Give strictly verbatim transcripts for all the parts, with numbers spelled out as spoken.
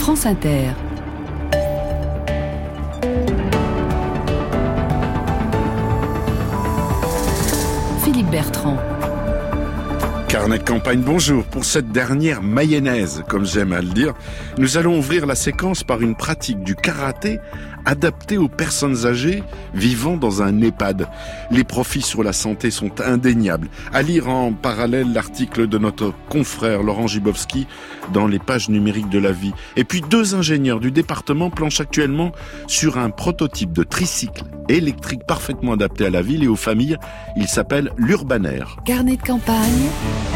France Inter. Philippe Bertrand. Carnet de campagne, bonjour. Pour cette dernière mayonnaise, comme j'aime à le dire, nous allons ouvrir la séquence par une pratique du karaté adaptée aux personnes âgées vivant dans un EHPAD. Les profits sur la santé sont indéniables. À lire en parallèle l'article de notre confrère Laurent Gibowski dans les pages numériques de la vie. Et puis deux ingénieurs du département planchent actuellement sur un prototype de tricycle électrique parfaitement adapté à la ville et aux familles. Il s'appelle l'Urbanair. Carnet de campagne.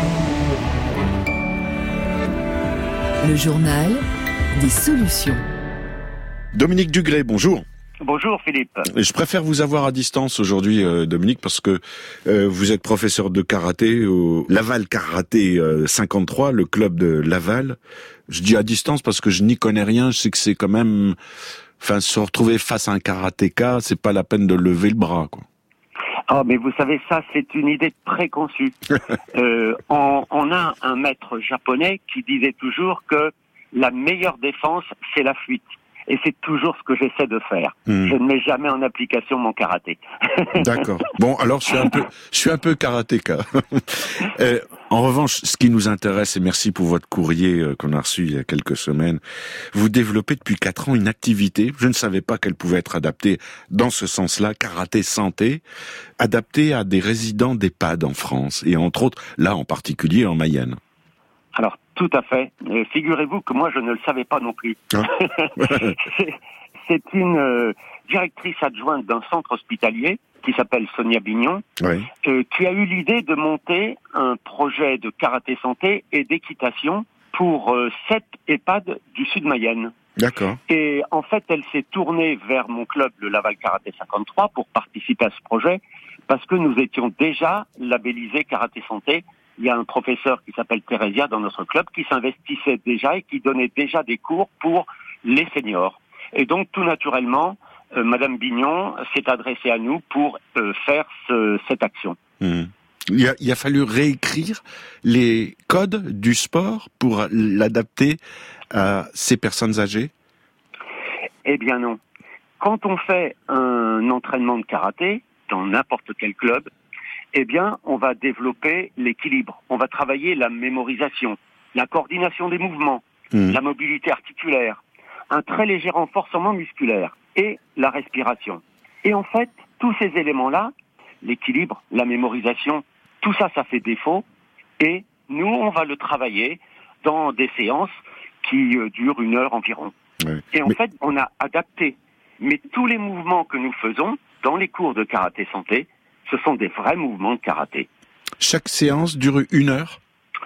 Le journal des solutions. Dominique Dugré, bonjour. Bonjour Philippe. Je préfère vous avoir à distance aujourd'hui, euh, Dominique, parce que euh, vous êtes professeur de karaté au Laval Karaté euh, cinquante-trois, le club de Laval. Je dis à distance parce que je n'y connais rien. Je sais que c'est quand même, enfin, se retrouver face à un karatéka, c'est pas la peine de lever le bras, quoi. Ah, mais vous savez, ça, c'est une idée préconçue. euh, on, on a un maître japonais qui disait toujours que la meilleure défense, c'est la fuite. Et c'est toujours ce que j'essaie de faire. Mmh. Je ne mets jamais en application mon karaté. D'accord. Bon, alors je suis un peu, je suis un peu karatéka. euh, en revanche, ce qui nous intéresse, et merci pour votre courrier euh, qu'on a reçu il y a quelques semaines, vous développez depuis quatre ans une activité, je ne savais pas qu'elle pouvait être adaptée dans ce sens-là, karaté santé, adaptée à des résidents d'EHPAD en France, et entre autres, là en particulier en Mayenne. Alors, tout à fait. Et figurez-vous que moi, je ne le savais pas non plus. Ah. c'est, c'est une euh, directrice adjointe d'un centre hospitalier qui s'appelle Sonia Bignon, oui. euh, qui a eu l'idée de monter un projet de karaté santé et d'équitation pour euh, sept EHPAD du sud Mayenne. D'accord. Et en fait, elle s'est tournée vers mon club, le Laval Karaté cinquante-trois, pour participer à ce projet, parce que nous étions déjà labellisés karaté santé. Il y a un professeur qui s'appelle Thérésia dans notre club qui s'investissait déjà et qui donnait déjà des cours pour les seniors. Et donc, tout naturellement, euh, Madame Bignon s'est adressée à nous pour euh, faire ce, cette action. Mmh. Il, a, il a fallu réécrire les codes du sport pour l'adapter à ces personnes âgées ? Eh bien non. Quand on fait un entraînement de karaté, dans n'importe quel club, eh bien, on va développer l'équilibre. On va travailler la mémorisation, la coordination des mouvements, mmh. la mobilité articulaire, un très léger renforcement musculaire et la respiration. Et en fait, tous ces éléments-là, l'équilibre, la mémorisation, tout ça, ça fait défaut. Et nous, on va le travailler dans des séances qui euh, durent une heure environ. Ouais. Et en Mais... fait, on a adapté. Mais tous les mouvements que nous faisons dans les cours de karaté santé, ce sont des vrais mouvements de karaté. Chaque séance dure une heure ?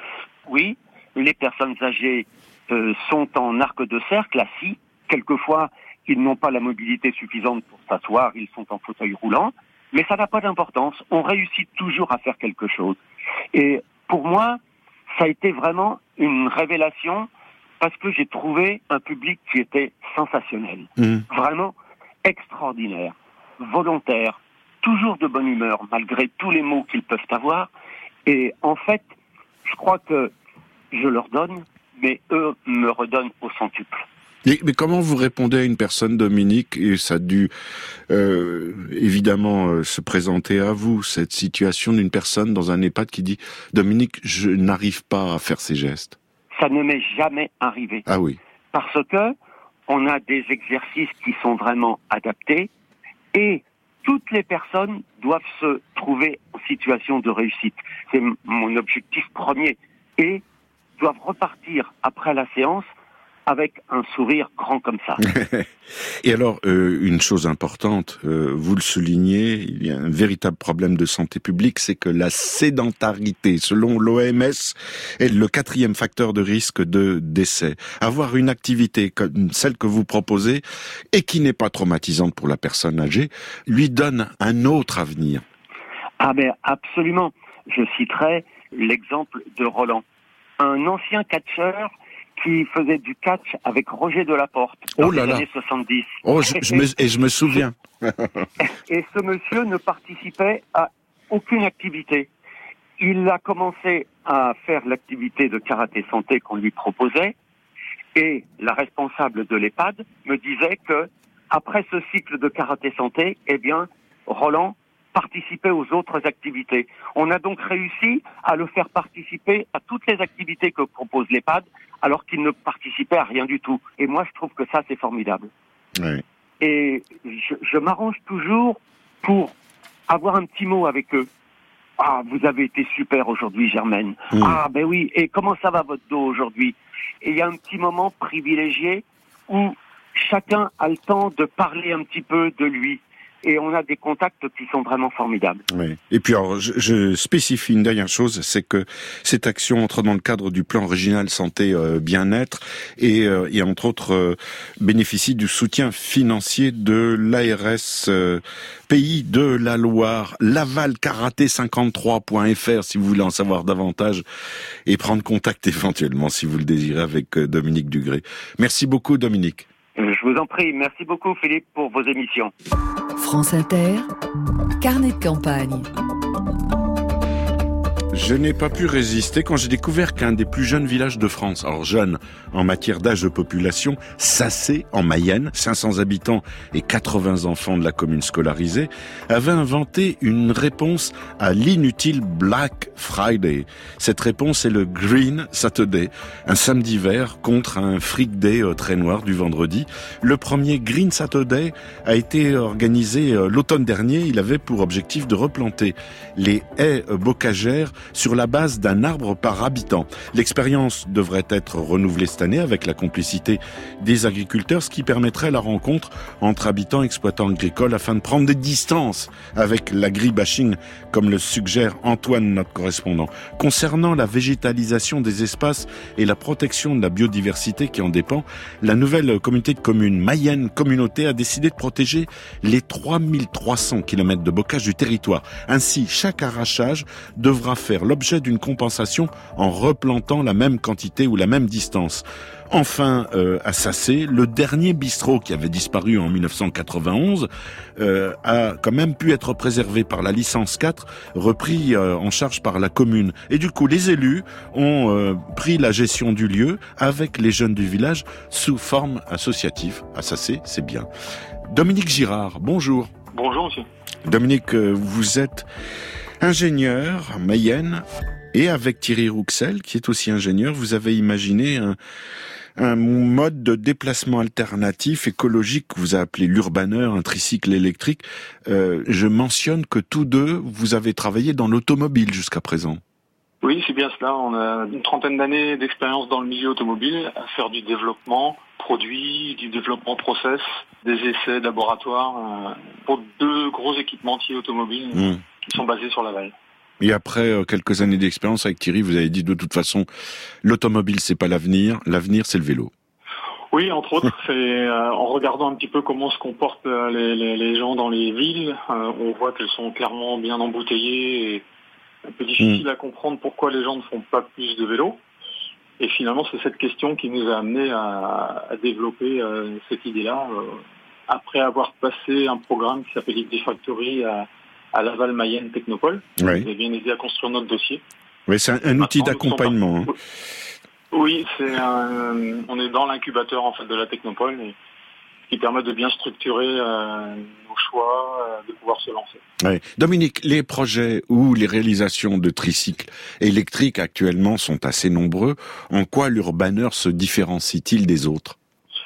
Oui, les personnes âgées euh, sont en arc de cercle, assis. Quelquefois, ils n'ont pas la mobilité suffisante pour s'asseoir, ils sont en fauteuil roulant. Mais ça n'a pas d'importance, on réussit toujours à faire quelque chose. Et pour moi, ça a été vraiment une révélation parce que j'ai trouvé un public qui était sensationnel. Mmh. Vraiment extraordinaire, volontaire, toujours de bonne humeur, malgré tous les maux qu'ils peuvent avoir. Et en fait, je crois que je leur donne, mais eux me redonnent au centuple. Mais, mais comment vous répondez à une personne, Dominique, et ça a dû euh, évidemment euh, se présenter à vous, cette situation d'une personne dans un EHPAD qui dit « Dominique, je n'arrive pas à faire ces gestes ». Ça ne m'est jamais arrivé. Ah oui. Parce que on a des exercices qui sont vraiment adaptés et toutes les personnes doivent se trouver en situation de réussite. C'est m- mon objectif premier. Et doivent repartir après la séance avec un sourire grand comme ça. Et alors, euh, une chose importante, euh, vous le soulignez, il y a un véritable problème de santé publique, c'est que la sédentarité, selon l'O M S, est le quatrième facteur de risque de décès. Avoir une activité comme celle que vous proposez, et qui n'est pas traumatisante pour la personne âgée, lui donne un autre avenir. Ah ben absolument. Je citerai l'exemple de Roland, un ancien catcheur qui faisait du catch avec Roger Delaporte dans oh là les là. années soixante-dix. Oh, je, je me, et je me souviens. Et ce monsieur ne participait à aucune activité. Il a commencé à faire l'activité de karaté santé qu'on lui proposait, Et la responsable de l'EHPAD me disait que après ce cycle de karaté santé, eh bien, Roland participait aux autres activités. On a donc réussi à le faire participer à toutes les activités que propose l'EHPAD, alors qu'il ne participait à rien du tout. Et moi, je trouve que ça, c'est formidable. Oui. Et je, je m'arrange toujours pour avoir un petit mot avec eux. Ah, vous avez été super aujourd'hui, Germaine. Mmh. Ah, ben oui. Et comment ça va votre dos aujourd'hui? Et il y a un petit moment privilégié où chacun a le temps de parler un petit peu de lui. Et on a des contacts qui sont vraiment formidables. Oui. Et puis alors, je, je spécifie une dernière chose, c'est que cette action entre dans le cadre du plan régional santé euh, bien-être et, euh, et entre autres euh, bénéficie du soutien financier de l'A R S euh, Pays de la Loire, laval karaté cinquante-trois point f r si vous voulez en savoir davantage et prendre contact éventuellement si vous le désirez avec euh, Dominique Dugré. Merci beaucoup Dominique. Je vous en prie. Merci beaucoup Philippe pour vos émissions. France Inter, carnet de campagne. Je n'ai pas pu résister quand j'ai découvert qu'un des plus jeunes villages de France, alors jeune en matière d'âge de population, Sassé en Mayenne, cinq cents habitants et quatre-vingts enfants de la commune scolarisée, avait inventé une réponse à l'inutile Black Friday. Cette réponse est le Green Saturday, un samedi vert contre un Freak Day très noir du vendredi. Le premier Green Saturday a été organisé l'automne dernier. Il avait pour objectif de replanter les haies bocagères sur la base d'un arbre par habitant. L'expérience devrait être renouvelée cette année avec la complicité des agriculteurs, ce qui permettrait la rencontre entre habitants et exploitants agricoles afin de prendre des distances avec l'agribashing, comme le suggère Antoine, notre correspondant. Concernant la végétalisation des espaces et la protection de la biodiversité qui en dépend, la nouvelle communauté de communes Mayenne Communauté a décidé de protéger les trois mille trois cents kilomètres de bocage du territoire. Ainsi, chaque arrachage devra faire l'objet d'une compensation en replantant la même quantité ou la même distance. Enfin, euh, à Sassé, le dernier bistrot qui avait disparu en mille neuf cent quatre-vingt-onze euh, a quand même pu être préservé par la licence quatre, repris euh, en charge par la commune. Et du coup, les élus ont euh, pris la gestion du lieu avec les jeunes du village sous forme associative. À Sassé, c'est bien. Dominique Girard, bonjour. Bonjour, monsieur. Dominique, euh, vous êtes ingénieur à Mayenne, et avec Thierry Rouxel, qui est aussi ingénieur, vous avez imaginé un, un mode de déplacement alternatif, écologique, que vous avez appelé l'urbaner, un tricycle électrique. Euh, je mentionne que tous deux, vous avez travaillé dans l'automobile jusqu'à présent. Oui, c'est bien cela. On a une trentaine d'années d'expérience dans le milieu automobile, à faire du développement produit, du développement process, des essais de laboratoire, euh, pour deux gros équipementiers automobiles mmh. qui sont basés sur Laval. Et après euh, quelques années d'expérience avec Thierry, vous avez dit de toute façon, l'automobile c'est pas l'avenir, l'avenir c'est le vélo. Oui, entre autres, c'est euh, en regardant un petit peu comment se comportent euh, les, les, les gens dans les villes, euh, on voit qu'elles sont clairement bien embouteillées et un peu difficile mmh. à comprendre pourquoi les gens ne font pas plus de vélo. Et finalement, c'est cette question qui nous a amené à, à développer euh, cette idée-là. Euh, après avoir passé un programme qui s'appelle Idée Factory à, à Laval Mayenne Technopole, oui. qui a bien aidé à construire notre dossier. Oui, c'est un, un outil d'accompagnement. Hein. Oui, c'est un, on est dans l'incubateur en fait de la Technopole, et, qui permet de bien structurer euh, nos choix, euh, de pouvoir se lancer. Ouais. Dominique, les projets ou les réalisations de tricycles électriques actuellement sont assez nombreux. En quoi l'urbaner se différencie-t-il des autres ?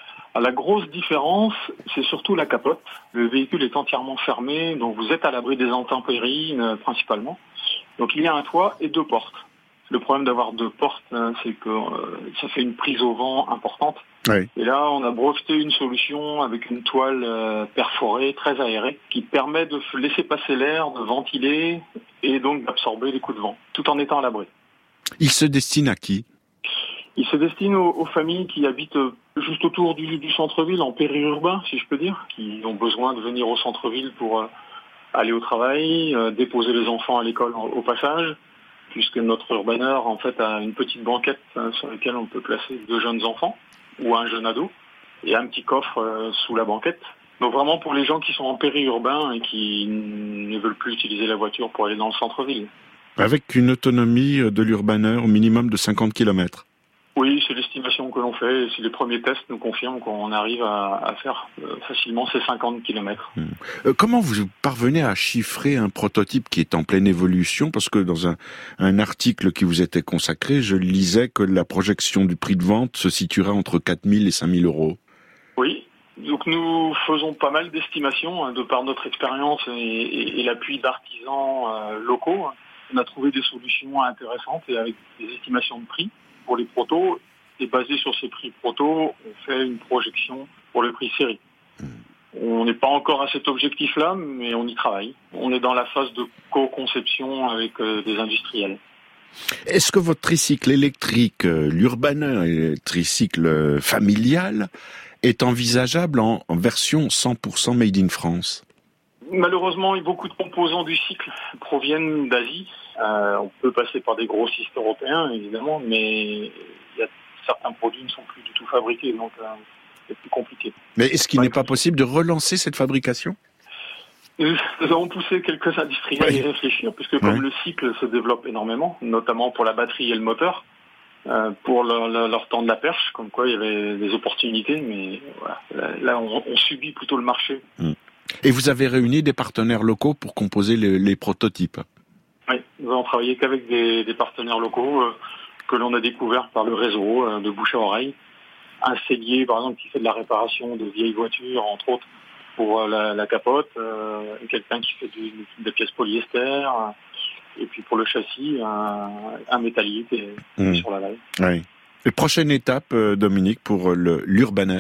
La grosse différence, c'est surtout la capote. Le véhicule est entièrement fermé, donc vous êtes à l'abri des intempéries euh, principalement. Donc il y a un toit et deux portes. Le problème d'avoir deux portes, hein, c'est que euh, ça fait une prise au vent importante. Oui. Et là, on a breveté une solution avec une toile euh, perforée, très aérée, qui permet de laisser passer l'air, de ventiler et donc d'absorber les coups de vent, tout en étant à l'abri. Il se destine à qui ? Il se destine aux, aux familles qui habitent juste autour du, du centre-ville, en périurbain, si je peux dire, qui ont besoin de venir au centre-ville pour euh, aller au travail, euh, déposer les enfants à l'école en, au passage, puisque notre urbaner, en fait, a une petite banquette hein, sur laquelle on peut placer deux jeunes enfants ou un jeune ado, et un petit coffre euh, sous la banquette. Donc vraiment pour les gens qui sont en périurbain et qui ne veulent plus utiliser la voiture pour aller dans le centre-ville. Avec une autonomie de l'urbaner au minimum de cinquante kilomètres. Oui, c'est l'estimation que l'on fait. Et si les premiers tests nous confirment qu'on arrive à, à faire euh, facilement ces cinquante kilomètres. Mmh. Euh, comment vous parvenez à chiffrer un prototype qui est en pleine évolution? Parce que dans un, un article qui vous était consacré, je lisais que la projection du prix de vente se situerait entre quatre mille et cinq mille euros. Oui. Donc nous faisons pas mal d'estimations hein, de par notre expérience et, et, et l'appui d'artisans euh, locaux. On a trouvé des solutions intéressantes et avec des estimations de prix pour les protos. Et basé sur ces prix protos, on fait une projection pour le prix série. On n'est pas encore à cet objectif-là, mais on y travaille. On est dans la phase de co-conception avec euh, des industriels. Est-ce que votre tricycle électrique, euh, l'Urbaner, tricycle familial, est envisageable en, en version cent pour cent made in France? Malheureusement, beaucoup de composants du cycle proviennent d'Asie. Euh, on peut passer par des grossistes européens, évidemment, mais il y a, certains produits ne sont plus du tout fabriqués, donc euh, c'est plus compliqué. Mais est-ce qu'il n'est pas possible de relancer cette fabrication? Nous avons poussé quelques industriels à y réfléchir, puisque comme ouais. le cycle se développe énormément, notamment pour la batterie et le moteur, euh, pour le, le, leur temps de la perche, comme quoi il y avait des opportunités, mais voilà, là, là on, on subit plutôt le marché. Mmh. Et vous avez réuni des partenaires locaux pour composer les, les prototypes? Oui, nous avons travaillé qu'avec des, des partenaires locaux euh, que l'on a découverts par le réseau euh, de bouche à oreille. Un sellier, par exemple, qui fait de la réparation de vieilles voitures, entre autres, pour euh, la, la capote. Euh, quelqu'un qui fait du, des pièces polyester. Euh, et puis pour le châssis, un, un métallier qui est mmh. sur la laille. Oui. Et prochaine étape, euh, Dominique, pour le, l'Urbaner?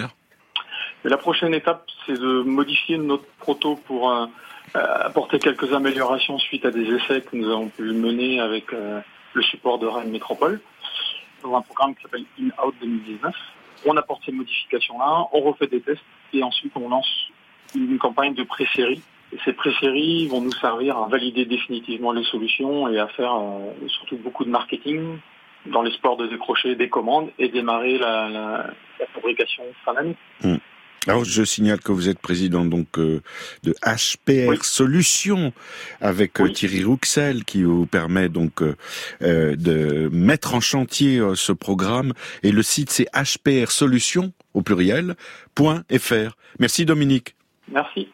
Et la prochaine étape, c'est de modifier notre proto pour euh, apporter quelques améliorations suite à des essais que nous avons pu mener avec euh, le support de Rennes Métropole, dans un programme qui s'appelle In-Out deux mille dix-neuf. On apporte ces modifications-là, on refait des tests et ensuite on lance une campagne de pré-série. Et ces pré-séries vont nous servir à valider définitivement les solutions et à faire euh, surtout beaucoup de marketing dans l'espoir de décrocher des commandes et démarrer la, la, la fabrication fin d'année. Mmh. Alors, je signale que vous êtes président donc euh, de H P R oui. Solutions avec oui. euh, Thierry Rouxel qui vous permet donc euh, euh, de mettre en chantier euh, ce programme et le site c'est h p r solutions au pluriel point f r. Merci Dominique. Merci.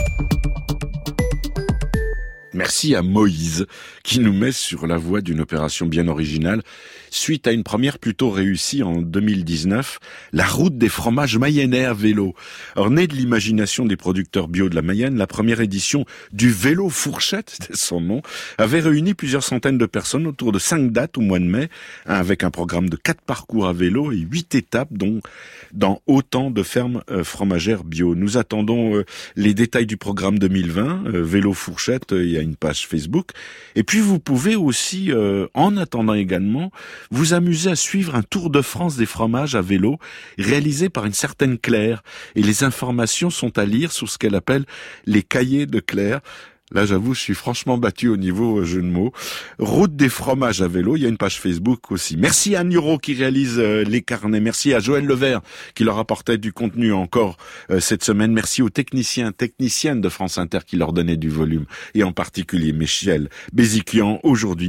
Merci à Moïse qui nous met sur la voie d'une opération bien originale suite à une première plutôt réussie en deux mille dix-neuf, la route des fromages mayennais à vélo. Alors, née de l'imagination des producteurs bio de la Mayenne, la première édition du vélo fourchette, c'était son nom, avait réuni plusieurs centaines de personnes autour de cinq dates au mois de mai, avec un programme de quatre parcours à vélo et huit étapes, dont dans autant de fermes euh, fromagères bio. Nous attendons euh, les détails du programme deux mille vingt, euh, vélo fourchette, il y a une page Facebook. Et puis vous pouvez aussi, euh, en attendant également, vous amuser à suivre un tour de France des fromages à vélo réalisé par une certaine Claire. Et les informations sont à lire sur ce qu'elle appelle les cahiers de Claire. Là, j'avoue, je suis franchement battu au niveau jeu de mots. Route des fromages à vélo, il y a une page Facebook aussi. Merci à Anne Huro qui réalise euh, les carnets. Merci à Joël Levert qui leur apportait du contenu encore euh, cette semaine. Merci aux techniciens, techniciennes de France Inter qui leur donnaient du volume. Et en particulier Michel Béziquian aujourd'hui.